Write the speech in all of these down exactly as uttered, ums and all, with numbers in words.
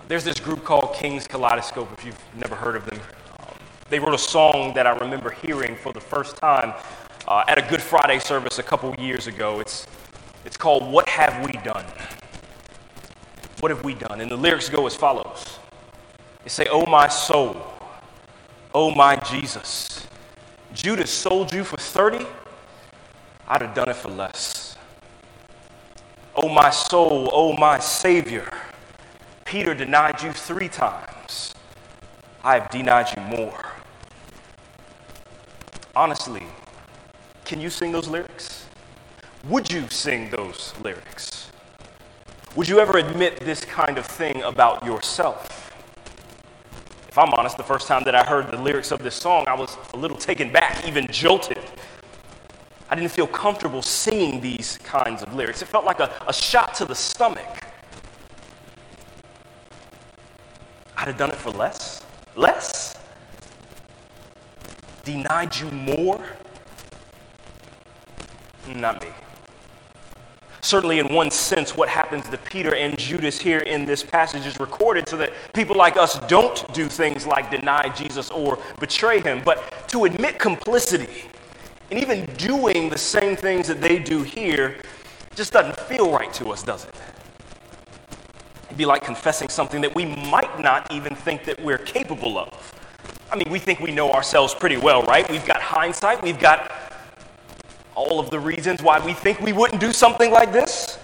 There's this group called King's Kaleidoscope, if you've never heard of them. Um, they wrote a song that I remember hearing for the first time uh, at a Good Friday service a couple years ago. It's, it's called What Have We Done? What have we done? And the lyrics go as follows. They say, oh my soul, oh my Jesus, Judas sold you for thirty, I'd have done it for less. Oh my soul, oh my Savior, Peter denied you three times, I have denied you more. Honestly, can you sing those lyrics? Would you sing those lyrics? Would you ever admit this kind of thing about yourself? If I'm honest, the first time that I heard the lyrics of this song, I was a little taken back, even jolted. I didn't feel comfortable singing these kinds of lyrics. It felt like a, a shot to the stomach. I'd have done it for less? Less? Denied you more? Not me. Certainly in one sense, what happens to Peter and Judas here in this passage is recorded so that people like us don't do things like deny Jesus or betray him. But to admit complicity and even doing the same things that they do here just doesn't feel right to us, does it? It'd be like confessing something that we might not even think that we're capable of. I mean, we think we know ourselves pretty well, right? We've got hindsight. We've got all of the reasons why we think we wouldn't do something like this.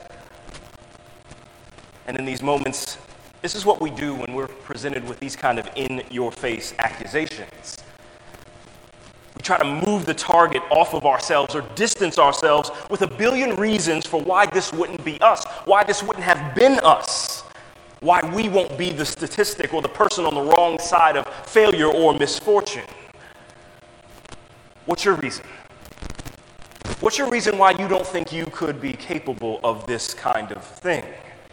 And in these moments, this is what we do when we're presented with these kind of in-your-face accusations. We try to move the target off of ourselves or distance ourselves with a billion reasons for why this wouldn't be us, why this wouldn't have been us, why we won't be the statistic or the person on the wrong side of failure or misfortune. What's your reason? What's your reason why you don't think you could be capable of this kind of thing?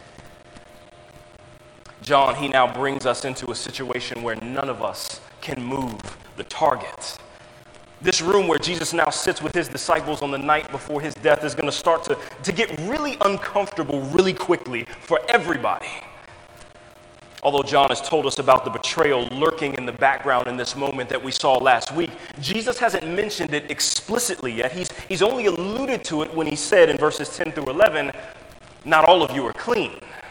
John, he now brings us into a situation where none of us can move the target. This room where Jesus now sits with his disciples on the night before his death is going to start to, to get really uncomfortable really quickly for everybody. Although John has told us about the betrayal lurking in the background in this moment that we saw last week, Jesus hasn't mentioned it explicitly yet. He's, he's only alluded to it when he said in verses ten through eleven, not all of you are clean.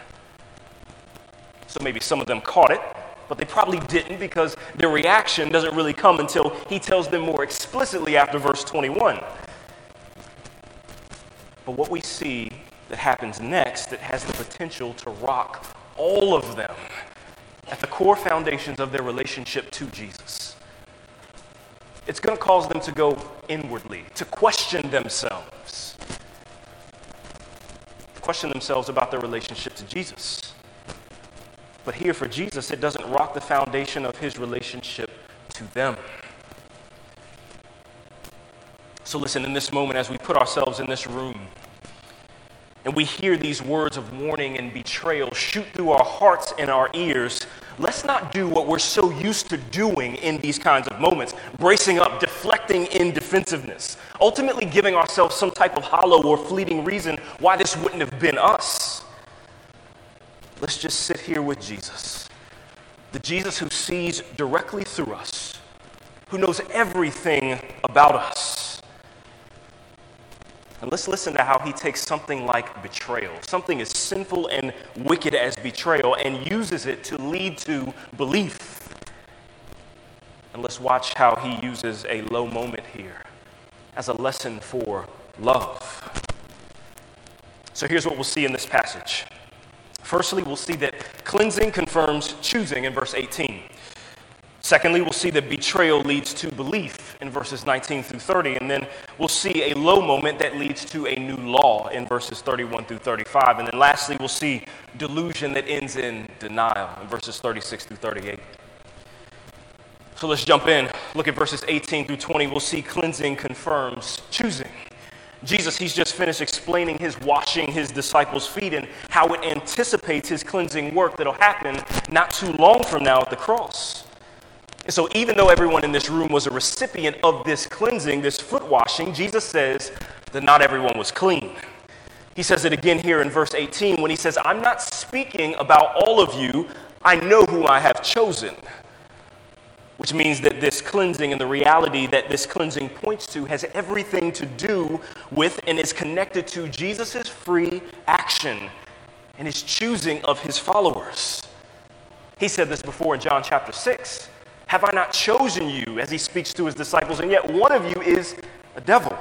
So maybe some of them caught it, but they probably didn't because their reaction doesn't really come until he tells them more explicitly after verse twenty-one. But what we see that happens next that has the potential to rock all of them at the core foundations of their relationship to Jesus. It's going to cause them to go inwardly, to question themselves. Question themselves about their relationship to Jesus. But here for Jesus, it doesn't rock the foundation of his relationship to them. So listen, in this moment, as we put ourselves in this room, and we hear these words of warning and betrayal shoot through our hearts and our ears, let's not do what we're so used to doing in these kinds of moments, bracing up, deflecting in defensiveness, ultimately giving ourselves some type of hollow or fleeting reason why this wouldn't have been us. Let's just sit here with Jesus, the Jesus who sees directly through us, who knows everything about us. And let's listen to how he takes something like betrayal, something as sinful and wicked as betrayal, and uses it to lead to belief. And let's watch how he uses a low moment here as a lesson for love. So here's what we'll see in this passage. Firstly, we'll see that cleansing confirms choosing in verse eighteen. Secondly, we'll see that betrayal leads to belief in verses nineteen through thirty, and then we'll see a low moment that leads to a new law in verses thirty-one through thirty-five, and then lastly, we'll see delusion that ends in denial in verses thirty-six through thirty-eight. So let's jump in. Look at verses eighteen through twenty. We'll see cleansing confirms choosing. Jesus, he's just finished explaining his washing his disciples' feet and how it anticipates his cleansing work that'll happen not too long from now at the cross. And so even though everyone in this room was a recipient of this cleansing, this foot washing, Jesus says that not everyone was clean. He says it again here in verse eighteen when he says, I'm not speaking about all of you, I know who I have chosen. Which means that this cleansing and the reality that this cleansing points to has everything to do with and is connected to Jesus' free action and his choosing of his followers. He said this before in John chapter six. Have I not chosen you, as he speaks to his disciples, and yet one of you is a devil.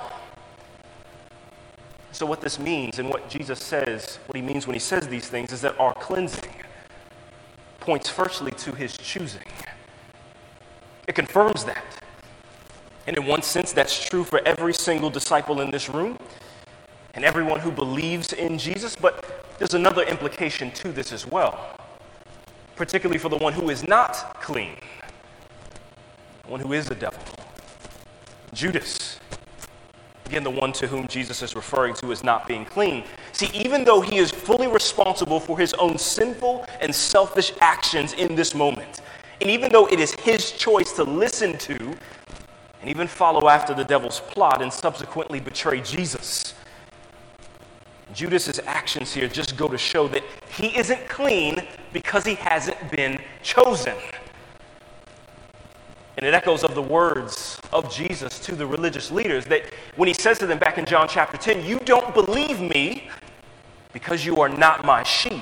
So what this means and what Jesus says, what he means when he says these things, is that our cleansing points firstly to his choosing. It confirms that. And in one sense, that's true for every single disciple in this room and everyone who believes in Jesus. But there's another implication to this as well, particularly for the one who is not clean, the one who is the devil. Judas, again, the one to whom Jesus is referring to as not being clean. See, even though he is fully responsible for his own sinful and selfish actions in this moment, and even though it is his choice to listen to and even follow after the devil's plot and subsequently betray Jesus, Judas's actions here just go to show that he isn't clean because he hasn't been chosen. And it echoes of the words of Jesus to the religious leaders that when he says to them back in John chapter ten, you don't believe me because you are not my sheep.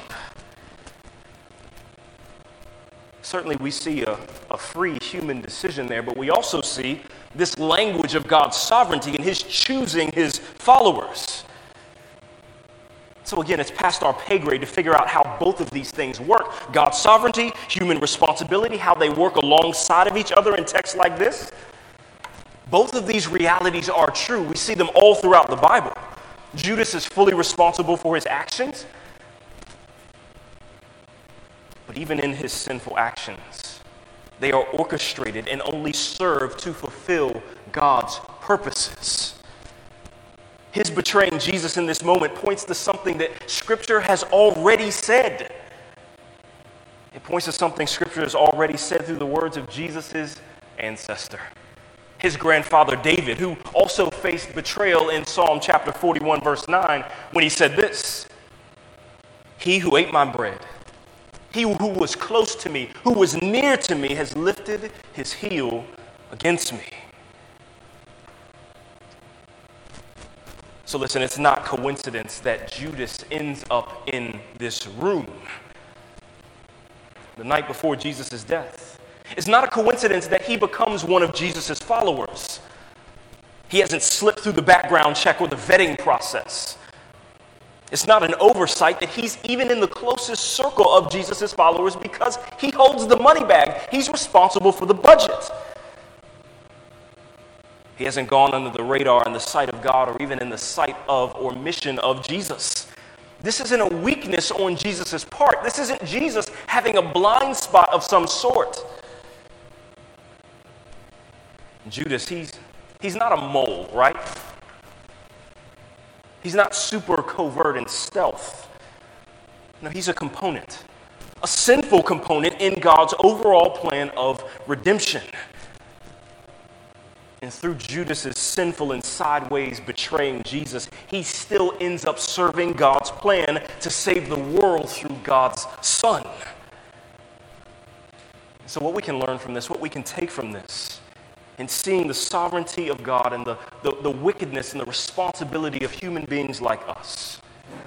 Certainly we see a, a free human decision there, but we also see this language of God's sovereignty and his choosing his followers. So again, it's past our pay grade to figure out how both of these things work. God's sovereignty, human responsibility, how they work alongside of each other in texts like this. Both of these realities are true. We see them all throughout the Bible. Judas is fully responsible for his actions. But even in his sinful actions, they are orchestrated and only serve to fulfill God's purposes. His betraying Jesus in this moment points to something that Scripture has already said. It points to something Scripture has already said through the words of Jesus' ancestor, his grandfather David, who also faced betrayal in Psalm chapter forty-one, verse nine, when he said this, he who ate my bread, he who was close to me, who was near to me, has lifted his heel against me. So listen, it's not coincidence that Judas ends up in this room the night before Jesus' death. It's not a coincidence that he becomes one of Jesus' followers. He hasn't slipped through the background check or the vetting process. It's not an oversight that he's even in the closest circle of Jesus' followers because he holds the money bag. He's responsible for the budget. He hasn't gone under the radar in the sight of God or even in the sight of or mission of Jesus. This isn't a weakness on Jesus' part. This isn't Jesus having a blind spot of some sort. Judas, he's, he's not a mole, right? He's not super covert and stealth. No, he's a component, a sinful component in God's overall plan of redemption. And through Judas's sinful and sideways betraying Jesus, he still ends up serving God's plan to save the world through God's Son. So what we can learn from this, what we can take from this, in seeing the sovereignty of God and the, the, the wickedness and the responsibility of human beings like us.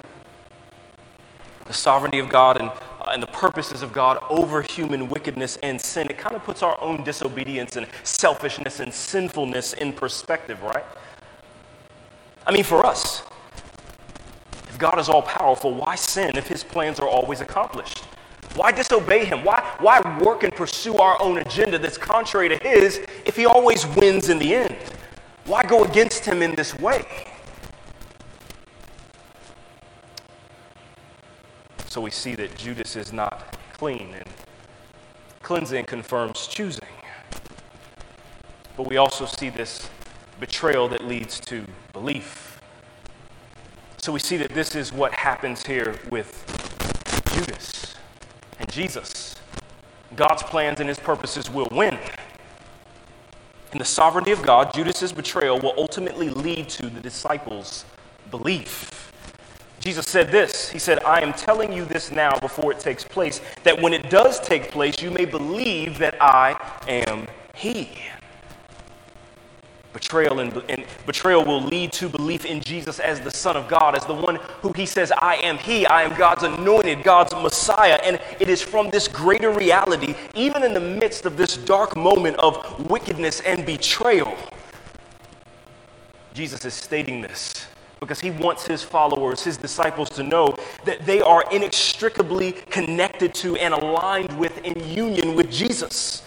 The sovereignty of God and, uh, and the purposes of God over human wickedness and sin, it kind of puts our own disobedience and selfishness and sinfulness in perspective, right? I mean, for us, if God is all-powerful, why sin if his plans are always accomplished? Why disobey him? Why, why work and pursue our own agenda that's contrary to his if he always wins in the end? Why go against him in this way? So we see that Judas is not clean, and cleansing confirms choosing. But we also see this betrayal that leads to belief. So we see that this is what happens here with Judas and Jesus. God's plans and his purposes will win. In the sovereignty of God, Judas's betrayal will ultimately lead to the disciples' belief. Jesus said this this. He said, I am telling you this now before it takes place, that when it does take place, you may believe that I am he. Betrayal and, and betrayal will lead to belief in Jesus as the Son of God, as the one who he says, I am he, I am God's anointed, God's Messiah. And it is from this greater reality, even in the midst of this dark moment of wickedness and betrayal, Jesus is stating this because he wants his followers, his disciples, to know that they are inextricably connected to and aligned with, in union with Jesus,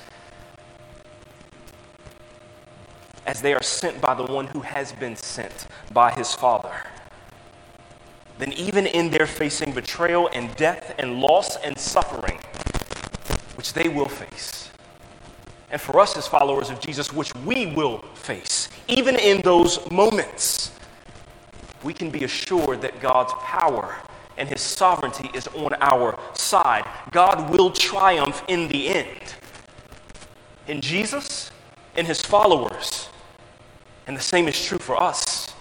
as they are sent by the one who has been sent by his Father. Then even in their facing betrayal and death and loss and suffering, which they will face, and for us as followers of Jesus, which we will face, even in those moments, we can be assured that God's power and his sovereignty is on our side. God will triumph in the end. In Jesus and his followers. And the same is true for us.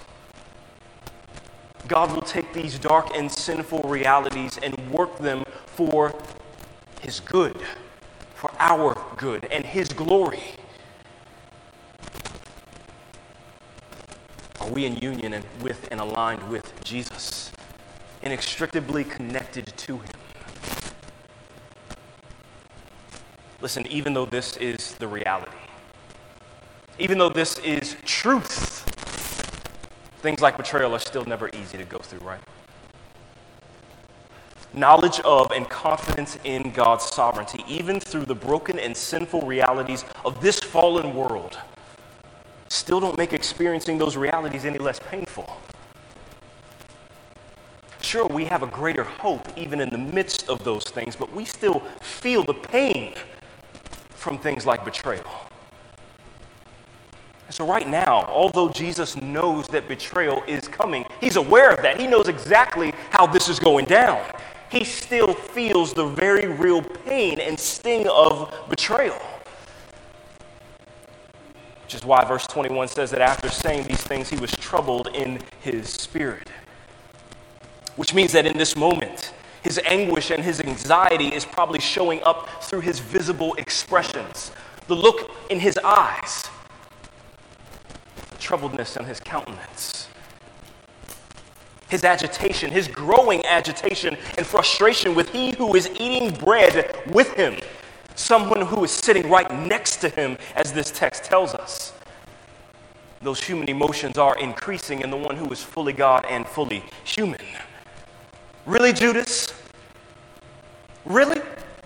God will take these dark and sinful realities and work them for his good, for our good and his glory. Are we in union and with and aligned with Jesus, inextricably connected to him? Listen, even though this is the reality, even though this is truth, things like betrayal are still never easy to go through, right? Knowledge of and confidence in God's sovereignty, even through the broken and sinful realities of this fallen world, still don't make experiencing those realities any less painful. Sure, we have a greater hope even in the midst of those things, but we still feel the pain from things like betrayal. So right now, although Jesus knows that betrayal is coming, he's aware of that. He knows exactly how this is going down. He still feels the very real pain and sting of betrayal. Which is why verse twenty-one says that after saying these things, he was troubled in his spirit. Which means that in this moment, his anguish and his anxiety is probably showing up through his visible expressions. The look in his eyes, troubledness in his countenance, his agitation, his growing agitation and frustration with he who is eating bread with him, someone who is sitting right next to him, as this text tells us. Those human emotions are increasing in the one who is fully God and fully human. Really, Judas? Really?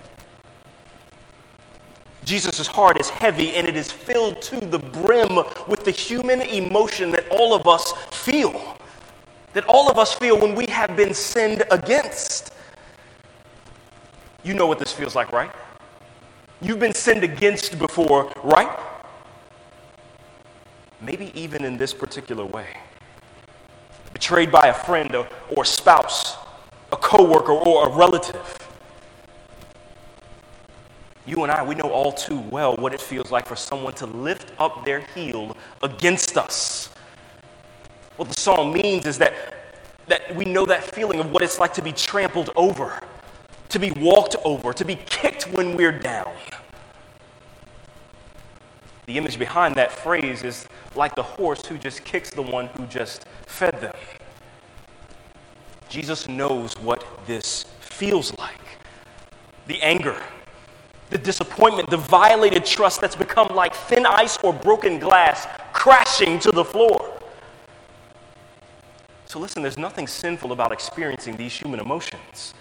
Jesus' heart is heavy and it is filled to the brim with the human emotion that all of us feel. That all of us feel when we have been sinned against. You know what this feels like, right? You've been sinned against before, right? Maybe even in this particular way. Betrayed by a friend or, or spouse, a coworker or a relative. You and I, we know all too well what it feels like for someone to lift up their heel against us. What the psalm means is that, that we know that feeling of what it's like to be trampled over, to be walked over, to be kicked when we're down. The image behind that phrase is like the horse who just kicks the one who just fed them. Jesus knows what this feels like. The anger, the disappointment, the violated trust that's become like thin ice or broken glass crashing to the floor. So listen, there's nothing sinful about experiencing these human emotions.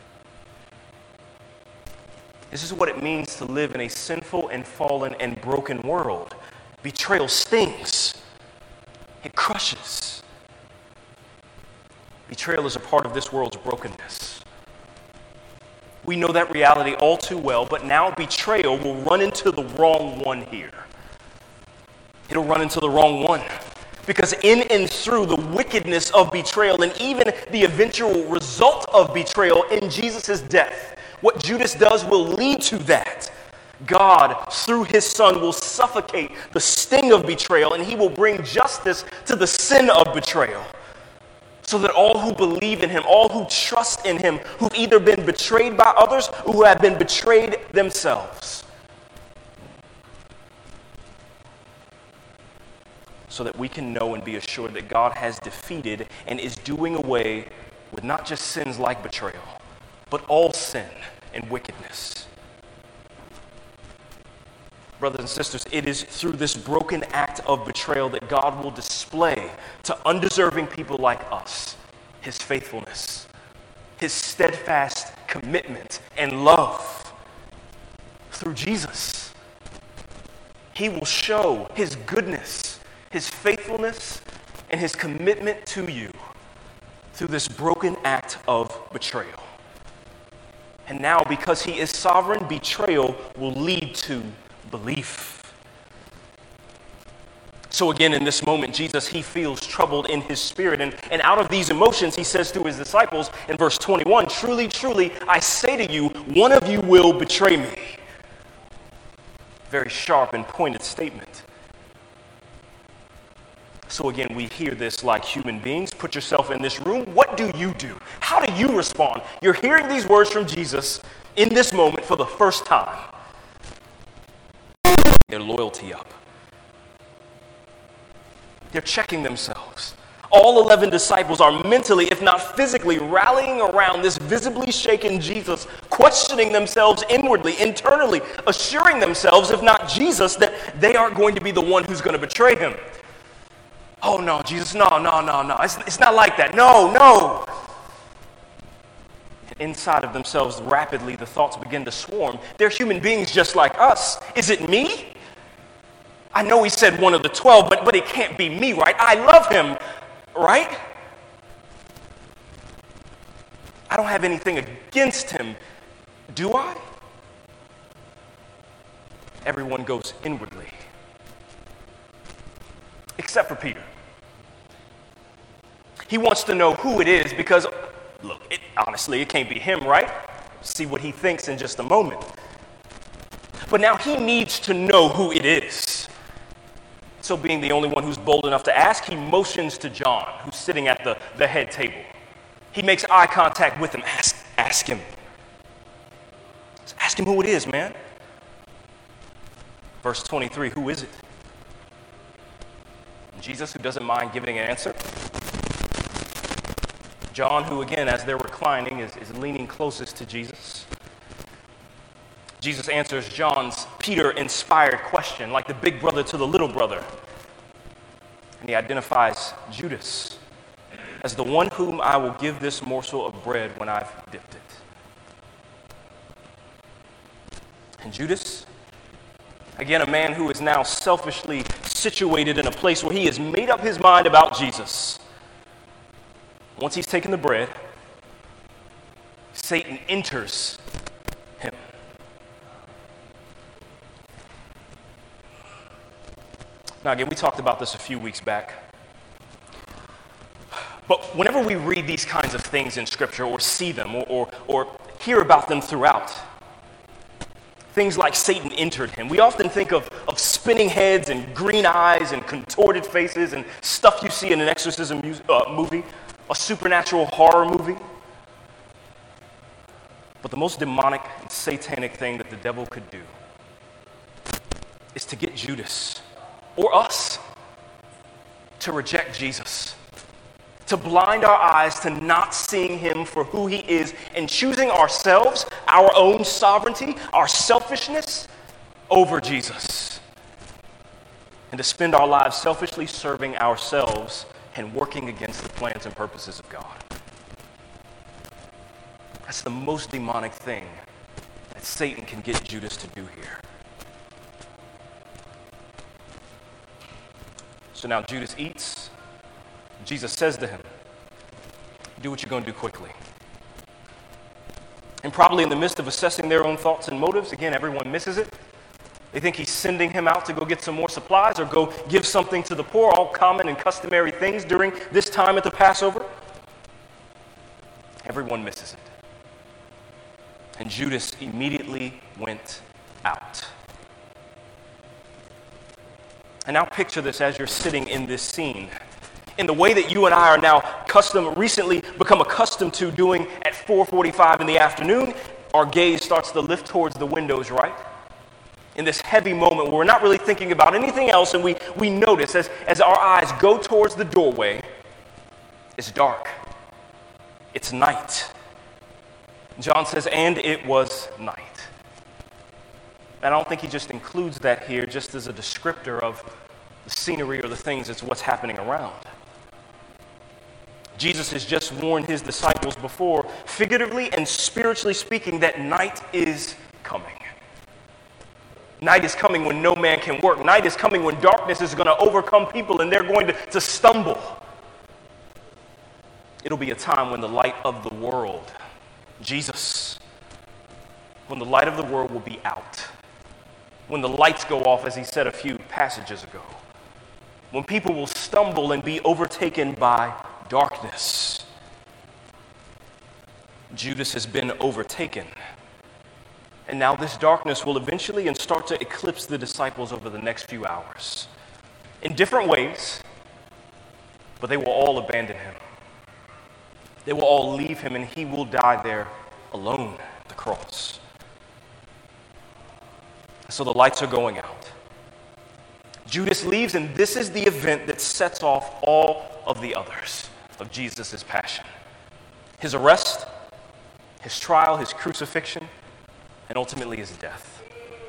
This is what it means to live in a sinful and fallen and broken world. Betrayal stings. It crushes. Betrayal is a part of this world's brokenness. We know that reality all too well, but now betrayal will run into the wrong one here. It'll run into the wrong one. Because in and through the wickedness of betrayal and even the eventual result of betrayal in Jesus' death, what Judas does will lead to that. God, through his Son, will suffocate the sting of betrayal and he will bring justice to the sin of betrayal. so that all who believe in him, all who trust in him, who've either been betrayed by others or who have been betrayed themselves, so that we can know and be assured that God has defeated and is doing away with not just sins like betrayal, but all sin and wickedness. Brothers and sisters, it is through this broken act of betrayal that God will display to undeserving people like us his faithfulness, his steadfast commitment and love. Through Jesus, he will show his goodness, his faithfulness, and his commitment to you through this broken act of betrayal. And now, because he is sovereign, betrayal will lead to belief. So again, in this moment, Jesus, he feels troubled in his spirit. And, and out of these emotions, he says to his disciples in verse twenty-one, "Truly, truly, I say to you, one of you will betray me." Very sharp and pointed statement. So again, we hear this like human beings. Put yourself in this room. What do you do? How do you respond? You're hearing these words from Jesus in this moment for the first time. Their loyalty up. They're checking themselves. All eleven disciples are mentally, if not physically, rallying around this visibly shaken Jesus, questioning themselves inwardly, internally, assuring themselves, if not Jesus, that they aren't going to be the one who's going to betray him. Oh no, Jesus, no, no, no, no. It's, it's not like that. No, no. And inside of themselves, rapidly, the thoughts begin to swarm. They're human beings just like us. Is it me? I know he said one of the twelve, but, but it can't be me, right? I love him, right? I don't have anything against him, do I? Everyone goes inwardly, except for Peter. He wants to know who it is because, look, it, honestly, it can't be him, right? See what he thinks in just a moment. But now he needs to know who it is. So being the only one who's bold enough to ask, he motions to John, who's sitting at the, the head table. He makes eye contact with him. Ask, ask him. Ask him who it is, man. Verse twenty-three, who is it? Jesus, who doesn't mind giving an answer. John, who again, as they're reclining, is, is leaning closest to Jesus. Jesus answers John's Peter-inspired question, like the big brother to the little brother. And he identifies Judas as the one whom I will give this morsel of bread when I've dipped it. And Judas, again, a man who is now selfishly situated in a place where he has made up his mind about Jesus. Once he's taken the bread, Satan enters him. Now, again, we talked about this a few weeks back. But whenever we read these kinds of things in Scripture or see them or, or, or hear about them throughout, things like Satan entered him, we often think of, of spinning heads and green eyes and contorted faces and stuff you see in an exorcism mu- uh, movie, a supernatural horror movie. But the most demonic and satanic thing that the devil could do is to get Judas or us to reject Jesus, to blind our eyes to not seeing him for who he is and choosing ourselves, our own sovereignty, our selfishness over Jesus, and to spend our lives selfishly serving ourselves and working against the plans and purposes of God. That's the most demonic thing that Satan can get Judas to do here. So now Judas eats. Jesus says to him, do what you're going to do quickly. And probably in the midst of assessing their own thoughts and motives, again, everyone misses it. They think he's sending him out to go get some more supplies or go give something to the poor, all common and customary things during this time at the Passover. Everyone misses it. And Judas immediately went out. And now picture this as you're sitting in this scene. in the way that you and I are now custom, recently become accustomed to doing at four forty-five in the afternoon, our gaze starts to lift towards the windows, right? In this heavy moment where we're not really thinking about anything else, and we, we notice as, as our eyes go towards the doorway, it's dark. It's night. John says, and it was night. And I don't think he just includes that here just as a descriptor of the scenery or the things, it's what's happening around. Jesus has just warned his disciples before, figuratively and spiritually speaking, that night is coming. Night is coming when no man can work. Night is coming when darkness is going to overcome people and they're going to, to stumble. It'll be a time when the light of the world, Jesus, when the light of the world will be out. When the lights go off, as he said a few passages ago. When people will stumble and be overtaken by darkness. Judas has been overtaken. And now this darkness will eventually and start to eclipse the disciples over the next few hours. In different ways, but they will all abandon him. They will all leave him and he will die there alone at the cross. So the lights are going out. Judas leaves, and this is the event that sets off all of the others of Jesus' passion. His arrest, his trial, his crucifixion, and ultimately his death.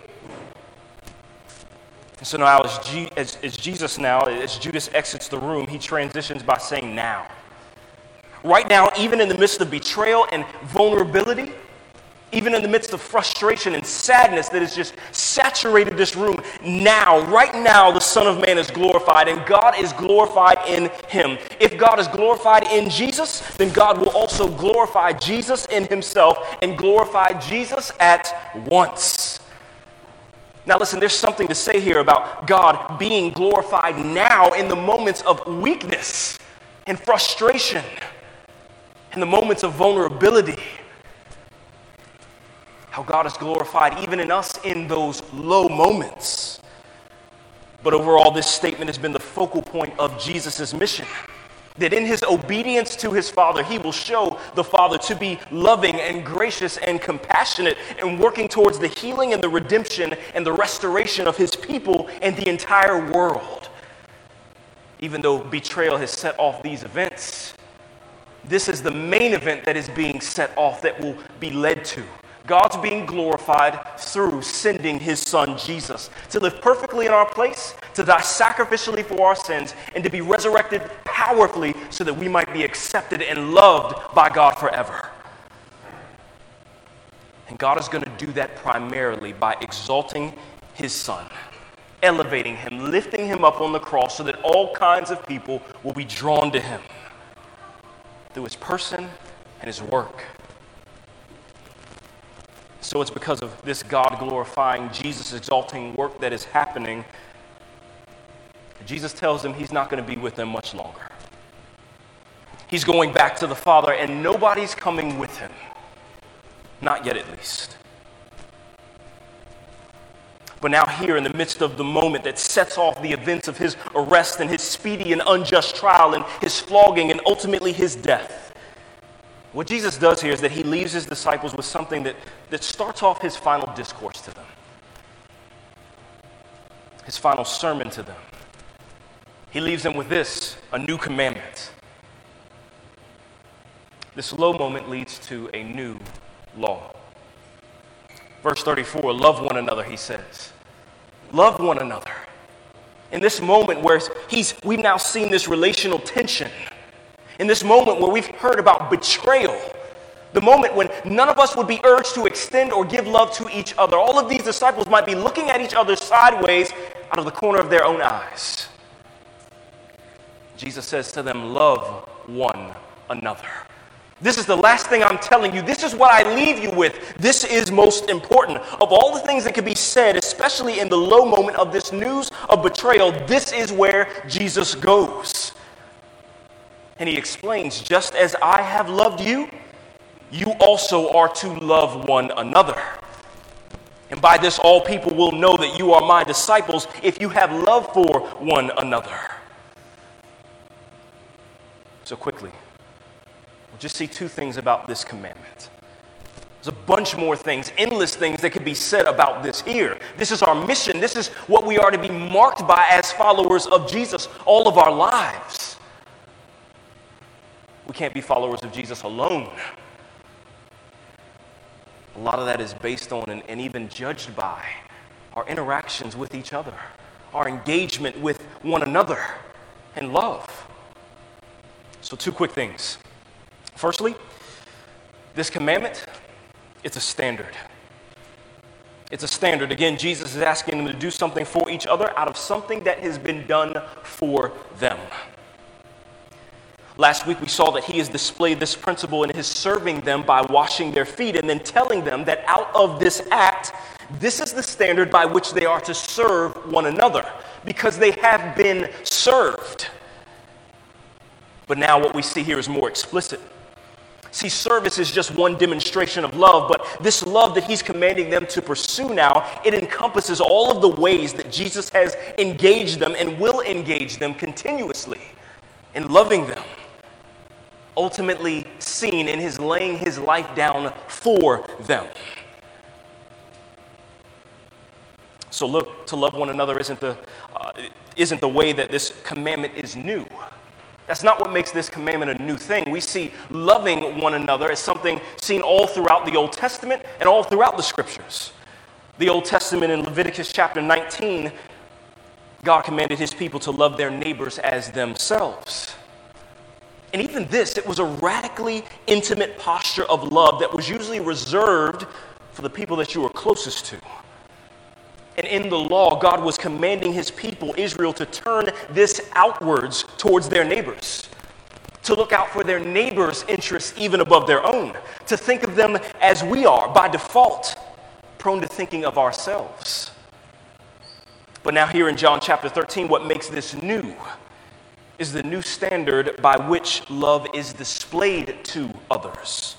And so now as, G- as, as Jesus now, as Judas exits the room, he transitions by saying now. Right now, even in the midst of betrayal and vulnerability, even in the midst of frustration and sadness that has just saturated this room, now, right now, the Son of Man is glorified, and God is glorified in him. If God is glorified in Jesus, then God will also glorify Jesus in himself and glorify Jesus at once. Now listen, there's something to say here about God being glorified now in the moments of weakness and frustration, in the moments of vulnerability. How God is glorified even in us in those low moments. But overall, this statement has been the focal point of Jesus' mission. That in his obedience to his Father, he will show the Father to be loving and gracious and compassionate and working towards the healing and the redemption and the restoration of his people and the entire world. Even though betrayal has set off these events, this is the main event that is being set off that will be led to God's being glorified through sending his Son, Jesus, to live perfectly in our place, to die sacrificially for our sins, and to be resurrected powerfully so that we might be accepted and loved by God forever. And God is going to do that primarily by exalting his Son, elevating him, lifting him up on the cross so that all kinds of people will be drawn to him through his person and his work. So it's because of this God-glorifying, Jesus-exalting work that is happening. Jesus tells them he's not going to be with them much longer. He's going back to the Father, and nobody's coming with him. Not yet, at least. But now here, in the midst of the moment that sets off the events of his arrest and his speedy and unjust trial and his flogging and ultimately his death, what Jesus does here is that he leaves his disciples with something that, that starts off his final discourse to them, his final sermon to them. He leaves them with this, a new commandment. This low moment leads to a new law. Verse thirty-four, love one another, he says. Love one another. In this moment where he's, we've now seen this relational tension, in this moment where we've heard about betrayal, the moment when none of us would be urged to extend or give love to each other, all of these disciples might be looking at each other sideways out of the corner of their own eyes. Jesus says to them, love one another. This is the last thing I'm telling you. This is what I leave you with. This is most important. Of all the things that could be said, especially in the low moment of this news of betrayal, this is where Jesus goes. And he explains, just as I have loved you, you also are to love one another. And by this, all people will know that you are my disciples if you have love for one another. So quickly, we'll just see two things about this commandment. There's a bunch more things, endless things that could be said about this here. This is our mission. This is what we are to be marked by as followers of Jesus all of our lives. We can't be followers of Jesus alone. A lot of that is based on and, and even judged by our interactions with each other, our engagement with one another, and love. So two quick things. Firstly, this commandment, it's a standard. It's a standard. Again, Jesus is asking them to do something for each other out of something that has been done for them. Last week we saw that he has displayed this principle in his serving them by washing their feet and then telling them that out of this act, this is the standard by which they are to serve one another because they have been served. But now what we see here is more explicit. See, service is just one demonstration of love, but this love that he's commanding them to pursue now, it encompasses all of the ways that Jesus has engaged them and will engage them continuously in loving them. Ultimately seen in his laying his life down for them. So look, to love one another isn't the, uh, isn't the way that this commandment is new. That's not what makes this commandment a new thing. We see loving one another as something seen all throughout the Old Testament and all throughout the Scriptures. The Old Testament in Leviticus chapter nineteen, God commanded his people to love their neighbors as themselves. And even this, it was a radically intimate posture of love that was usually reserved for the people that you were closest to. And in the law, God was commanding his people, Israel, to turn this outwards towards their neighbors, to look out for their neighbors' interests even above their own, to think of them as we are, by default, prone to thinking of ourselves. But now here in John chapter thirteen, what makes this new is the new standard by which love is displayed to others.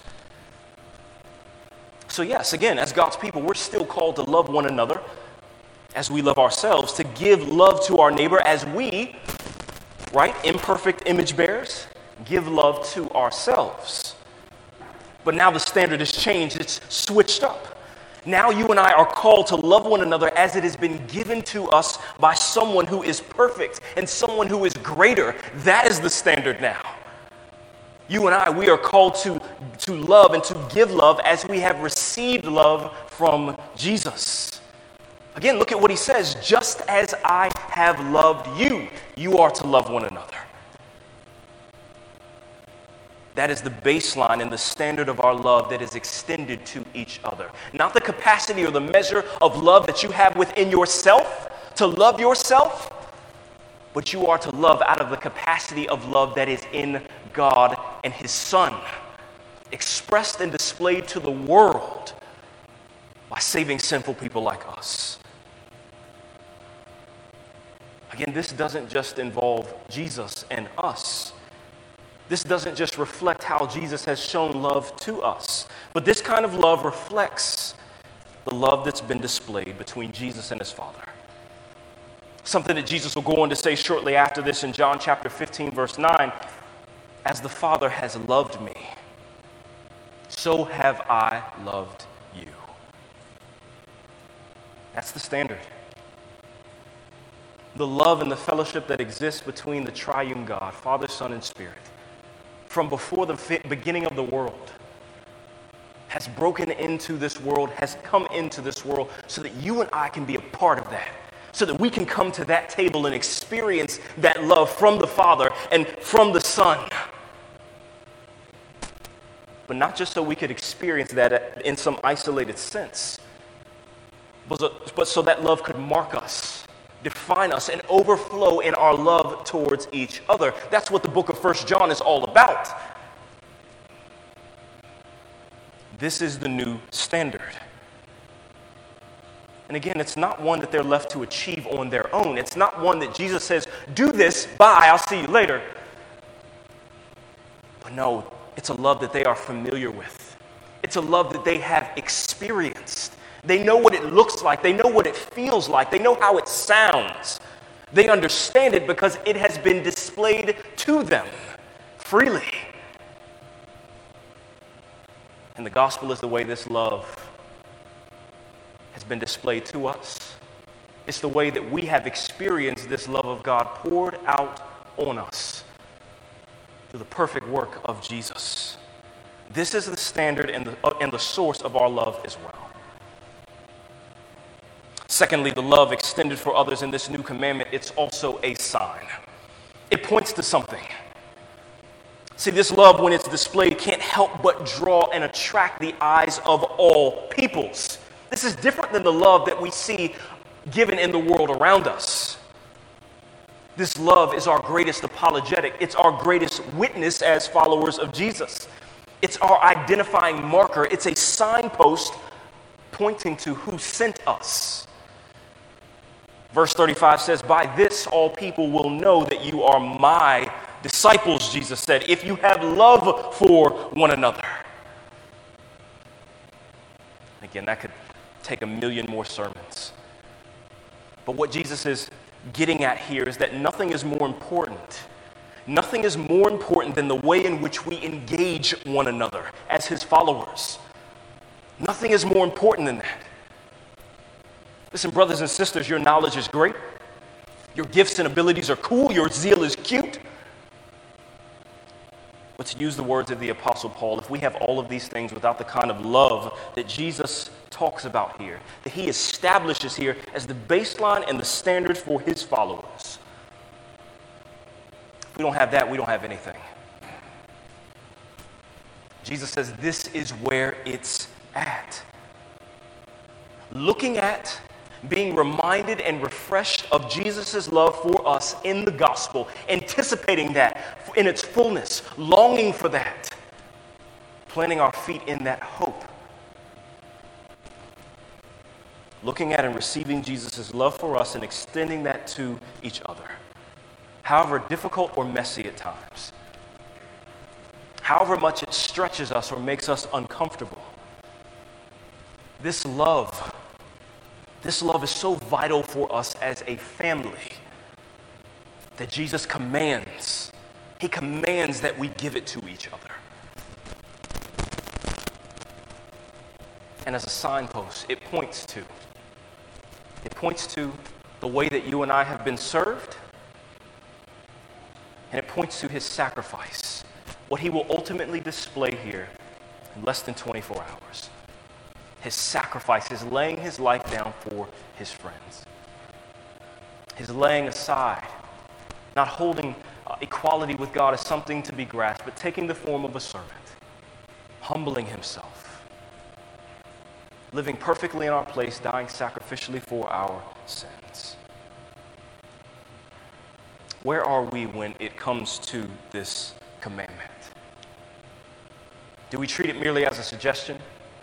So yes, again, as God's people, we're still called to love one another as we love ourselves, to give love to our neighbor as we, right, imperfect image bearers, give love to ourselves. But now the standard has changed. It's switched up. Now you and I are called to love one another as it has been given to us by someone who is perfect and someone who is greater. That is the standard now. You and I, we are called to, to love and to give love as we have received love from Jesus. Again, look at what he says. Just as I have loved you, you are to love one another. That is the baseline and the standard of our love that is extended to each other. Not the capacity or the measure of love that you have within yourself to love yourself, but you are to love out of the capacity of love that is in God and his Son, expressed and displayed to the world by saving sinful people like us. Again, this doesn't just involve Jesus and us. This doesn't just reflect how Jesus has shown love to us, but this kind of love reflects the love that's been displayed between Jesus and his Father. Something that Jesus will go on to say shortly after this in John chapter fifteen, verse nine, as the Father has loved me, so have I loved you. That's the standard. The love and the fellowship that exists between the triune God, Father, Son, and Spirit, from before the beginning of the world, has broken into this world, has come into this world so that you and I can be a part of that, so that we can come to that table and experience that love from the Father and from the Son. But not just so we could experience that in some isolated sense, but so, but so that love could mark us, define us, and overflow in our love towards each other. That's what the book of First John is all about. This is the new standard. And again, it's not one that they're left to achieve on their own. It's not one that Jesus says, do this, bye, I'll see you later. But no, it's a love that they are familiar with. It's a love that they have experienced. They know what it looks like. They know what it feels like. They know how it sounds. They understand it because it has been displayed to them freely. And the gospel is the way this love has been displayed to us. It's the way that we have experienced this love of God poured out on us through the perfect work of Jesus. This is the standard and the, uh, and the source of our love as well. Secondly, the love extended for others in this new commandment, it's also a sign. It points to something. See, this love, when it's displayed, can't help but draw and attract the eyes of all peoples. This is different than the love that we see given in the world around us. This love is our greatest apologetic. It's our greatest witness as followers of Jesus. It's our identifying marker. It's a signpost pointing to who sent us. Verse thirty-five says, "By this all people will know that you are my disciples," Jesus said, "if you have love for one another." Again, that could take a million more sermons. But what Jesus is getting at here is that nothing is more important. Nothing is more important than the way in which we engage one another as his followers. Nothing is more important than that. Listen, brothers and sisters, your knowledge is great. Your gifts and abilities are cool. Your zeal is cute. But to use the words of the Apostle Paul, if we have all of these things without the kind of love that Jesus talks about here, that he establishes here as the baseline and the standard for his followers, if we don't have that, we don't have anything. Jesus says this is where it's at. Looking at, being reminded and refreshed of Jesus' love for us in the gospel, anticipating that in its fullness, longing for that, planting our feet in that hope. Looking at and receiving Jesus' love for us and extending that to each other, however difficult or messy at times, however much it stretches us or makes us uncomfortable. This love This love is so vital for us as a family that Jesus commands. He commands that we give it to each other. And as a signpost, it points to, it points to the way that you and I have been served, and it points to his sacrifice, what he will ultimately display here in less than twenty-four hours. His sacrifice, his laying his life down for his friends. His laying aside, not holding uh, equality with God as something to be grasped, but taking the form of a servant, humbling himself, living perfectly in our place, dying sacrificially for our sins. Where are we when it comes to this commandment? Do we treat it merely as a suggestion?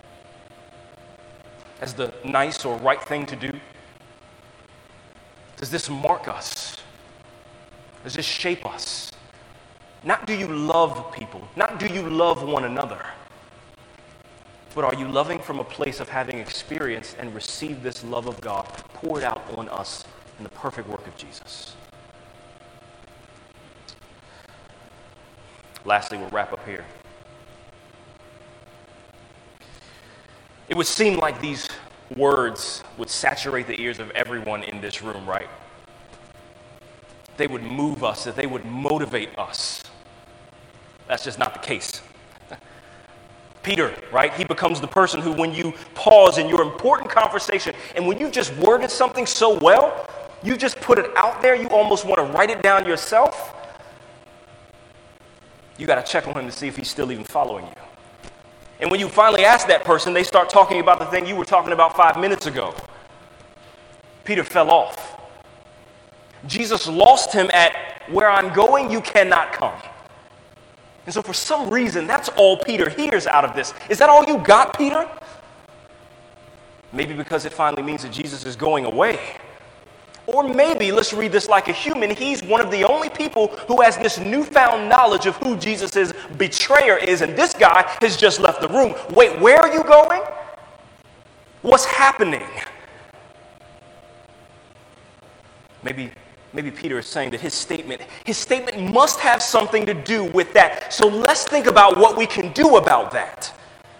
As the nice or right thing to do? Does this mark us? Does this shape us? Not do you love people, not do you love one another, but are you loving from a place of having experienced and received this love of God poured out on us in the perfect work of Jesus? Lastly, we'll wrap up here. It would seem like these words would saturate the ears of everyone in this room, right? They would move us, that they would motivate us. That's just not the case. Peter, right? He becomes the person who, when you pause in your important conversation, and when you just worded something so well, you just put it out there, you almost want to write it down yourself. You got to check on him to see if he's still even following you. And when you finally ask that person, they start talking about the thing you were talking about five minutes ago. Peter fell off. Jesus lost him at, "Where I'm going, you cannot come." And so for some reason, that's all Peter hears out of this. Is that all you got, Peter? Maybe because it finally means that Jesus is going away. Or maybe, let's read this like a human, he's one of the only people who has this newfound knowledge of who Jesus' betrayer is, and this guy has just left the room. Wait, where are you going? What's happening? Maybe Maybe Peter is saying that his statement, his statement must have something to do with that. So let's think about what we can do about that.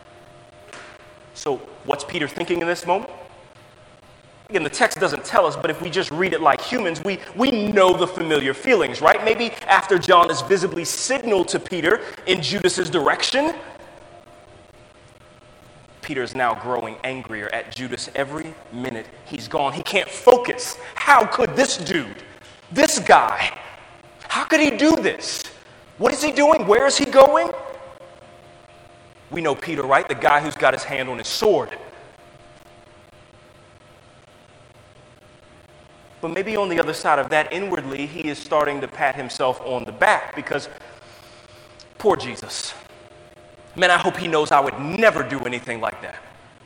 So what's Peter thinking in this moment? Again, the text doesn't tell us, but if we just read it like humans, we, we know the familiar feelings, right? Maybe after John has visibly signaled to Peter in Judas's direction, Peter is now growing angrier at Judas every minute he's gone. He can't focus. How could this dude, this guy, how could he do this? What is he doing? Where is he going? We know Peter, right? The guy who's got his hand on his sword. But maybe on the other side of that, inwardly, he is starting to pat himself on the back because poor Jesus. Man, I hope he knows I would never do anything like that.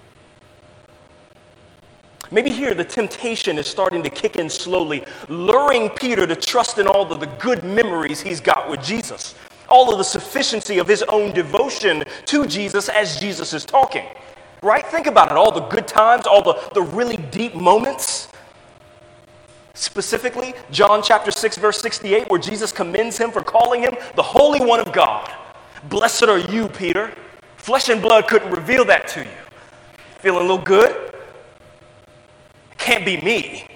Maybe here the temptation is starting to kick in slowly, luring Peter to trust in all of the good memories he's got with Jesus, all of the sufficiency of his own devotion to Jesus as Jesus is talking, right? Think about it, all the good times, all the, the really deep moments. Specifically, John chapter six, verse sixty-eight, where Jesus commends him for calling him the Holy One of God. Blessed are you, Peter. Flesh and blood couldn't reveal that to you. Feeling a little good? It can't be me.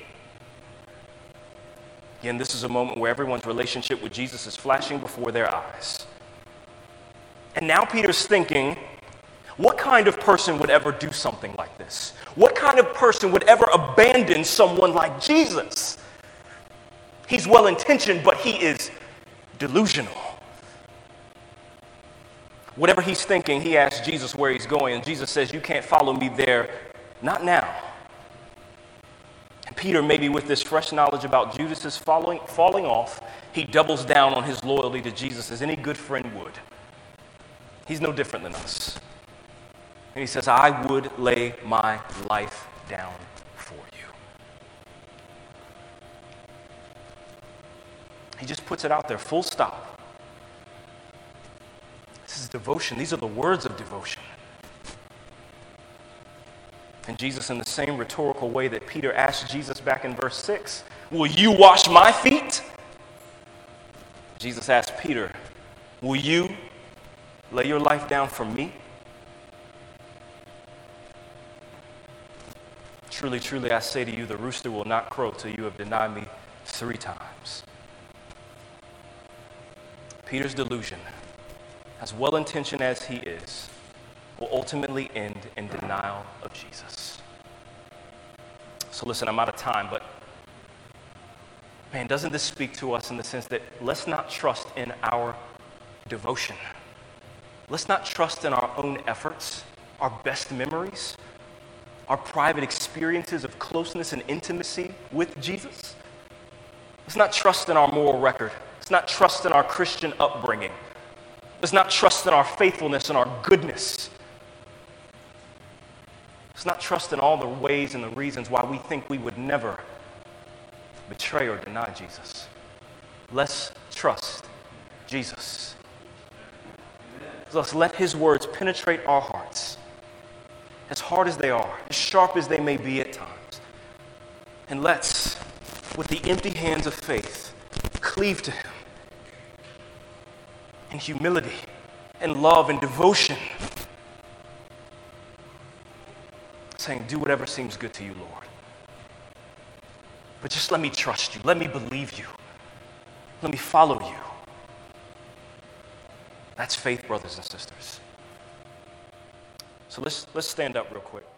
Again, this is a moment where everyone's relationship with Jesus is flashing before their eyes. And now Peter's thinking, what kind of person would ever do something like this? What kind of person would ever abandon someone like Jesus? He's well-intentioned, but he is delusional. Whatever he's thinking, he asks Jesus where he's going, and Jesus says, you can't follow me there, not now. And Peter, maybe with this fresh knowledge about Judas's following, falling off, he doubles down on his loyalty to Jesus as any good friend would. He's no different than us. And he says, I would lay my life down for you. He just puts it out there, full stop. This is devotion. These are the words of devotion. And Jesus, in the same rhetorical way that Peter asked Jesus back in verse six, will you wash my feet? Jesus asked Peter, will you lay your life down for me? Truly, truly, I say to you, the rooster will not crow till you have denied me three times. Peter's delusion, as well-intentioned as he is, will ultimately end in denial of Jesus. So listen, I'm out of time, but man, doesn't this speak to us in the sense that let's not trust in our devotion. Let's not trust in our own efforts, our best memories, our private experiences of closeness and intimacy with Jesus. Let's not trust in our moral record. Let's not trust in our Christian upbringing. Let's not trust in our faithfulness and our goodness. Let's not trust in all the ways and the reasons why we think we would never betray or deny Jesus. Let's trust Jesus. Let's let his words penetrate our hearts, as hard as they are, as sharp as they may be at times. And let's, with the empty hands of faith, cleave to him in humility and love and devotion, saying, do whatever seems good to you, Lord. But just let me trust you. Let me believe you. Let me follow you. That's faith, brothers and sisters. So let's let's stand up real quick.